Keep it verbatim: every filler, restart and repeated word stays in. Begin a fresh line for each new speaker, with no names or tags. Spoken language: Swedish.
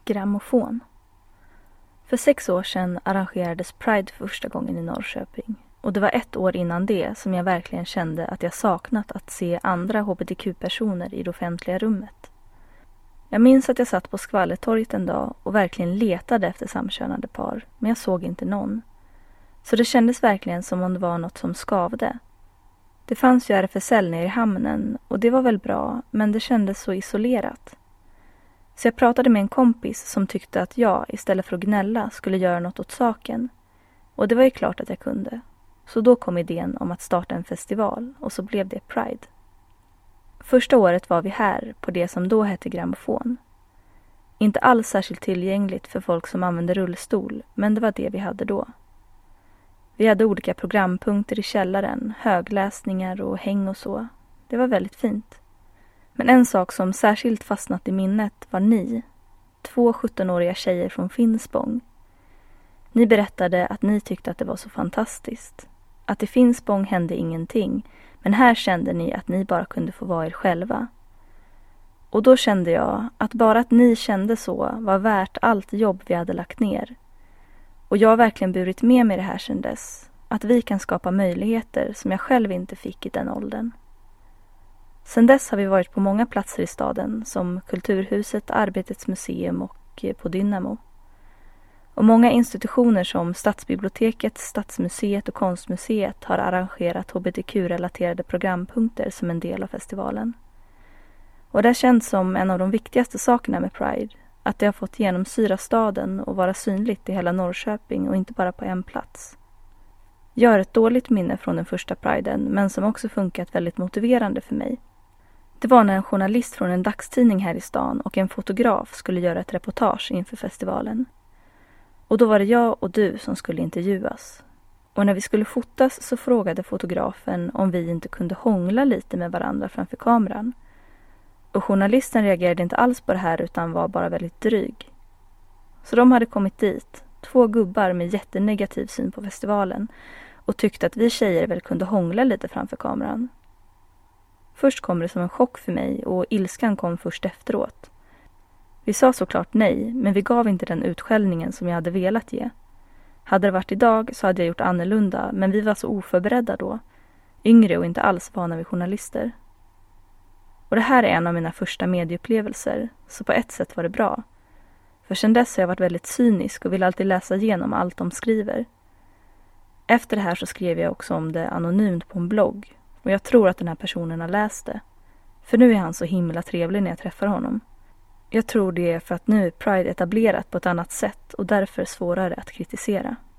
Grammofon. För sex år sedan arrangerades Pride för första gången i Norrköping. Och det var ett år innan det som jag verkligen kände att jag saknat att se andra hbtq-personer i det offentliga rummet. Jag minns att jag satt på Skvallertorget en dag och verkligen letade efter samkönade par, men jag såg inte någon. Så det kändes verkligen som om det var något som skavde. Det fanns ju R F S L nere i hamnen och det var väl bra, men det kändes så isolerat. Så jag pratade med en kompis som tyckte att jag, istället för att gnälla, skulle göra något åt saken. Och det var ju klart att jag kunde. Så då kom idén om att starta en festival och så blev det Pride. Första året var vi här på det som då hette Grammofon. Inte alls särskilt tillgängligt för folk som använde rullstol, men det var det vi hade då. Vi hade olika programpunkter i källaren, högläsningar och häng och så. Det var väldigt fint. Men en sak som särskilt fastnat i minnet var ni, två sjuttonåriga tjejer från Finspång. Ni berättade att ni tyckte att det var så fantastiskt. Att i Finspång hände ingenting, men här kände ni att ni bara kunde få vara er själva. Och då kände jag att bara att ni kände så var värt allt jobb vi hade lagt ner. Och jag har verkligen burit med mig det här sedan dess. Att vi kan skapa möjligheter som jag själv inte fick i den åldern. Sedan dess har vi varit på många platser i staden som Kulturhuset, Arbetets museum och på Dynamo. Och många institutioner som Stadsbiblioteket, Stadsmuseet och Konstmuseet har arrangerat hbtq-relaterade programpunkter som en del av festivalen. Och det har känts som en av de viktigaste sakerna med Pride, att det har fått genomsyra staden och vara synligt i hela Norrköping och inte bara på en plats. Jag har ett dåligt minne från den första Priden, men som också funkat väldigt motiverande för mig. Det var när en journalist från en dagstidning här i stan och en fotograf skulle göra ett reportage inför festivalen. Och då var det jag och du som skulle intervjuas. Och när vi skulle fotas så frågade fotografen om vi inte kunde hångla lite med varandra framför kameran. Och journalisten reagerade inte alls på det här utan var bara väldigt dryg. Så de hade kommit dit, två gubbar med jättenegativ syn på festivalen, och tyckte att vi tjejer väl kunde hångla lite framför kameran. Först kom det som en chock för mig och ilskan kom först efteråt. Vi sa såklart nej, men vi gav inte den utskällningen som jag hade velat ge. Hade det varit idag så hade jag gjort annorlunda, men vi var så oförberedda då. Yngre och inte alls vana vid journalister. Och det här är en av mina första medieupplevelser, så på ett sätt var det bra. För sedan dess har jag varit väldigt cynisk och vill alltid läsa igenom allt de skriver. Efter det här så skrev jag också om det anonymt på en blogg. Och jag tror att den här personen har läst det. För nu är han så himla trevlig när jag träffar honom. Jag tror det är för att nu är Pride etablerat på ett annat sätt och därför svårare att kritisera.